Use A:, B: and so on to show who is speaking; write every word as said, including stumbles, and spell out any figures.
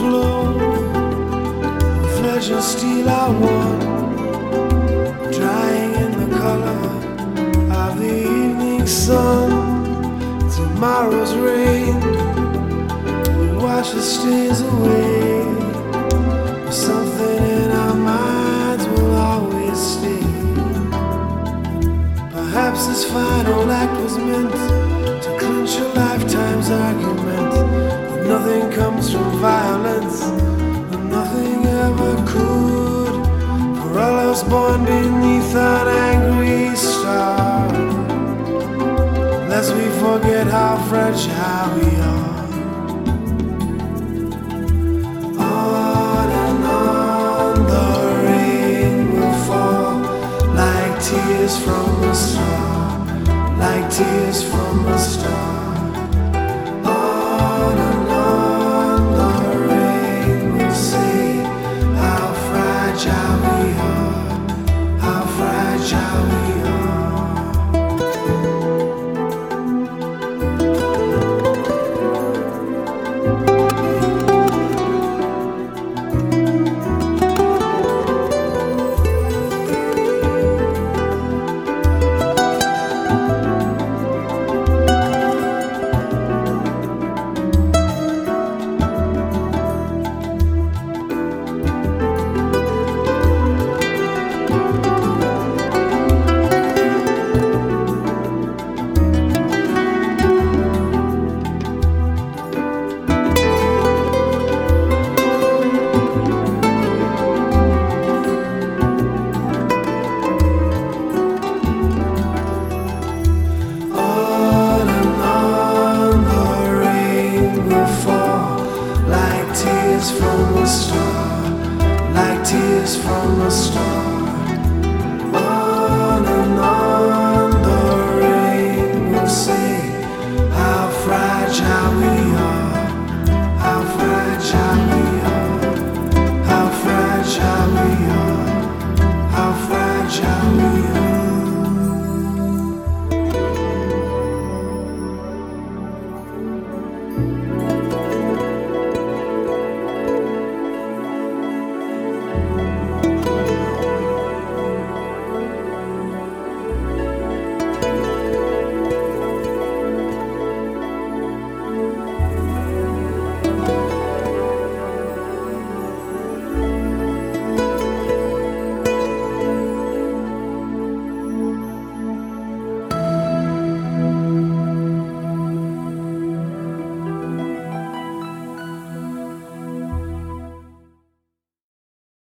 A: flow, flesh and steel are one, drying in the color of the evening sun. Tomorrow's rain will wash the stains away, but something in our minds will always stay. Perhaps this final act was meant to clinch a lifetime's argument, that nothing comes from violence, and nothing ever could. For all of us born beneath an angry star, lest we forget how fragile we are. On and on the rain will fall, like tears from a star, like tears from a star. On and on the rain will say how fragile we are, how fragile we are. From a star, like tears from a star.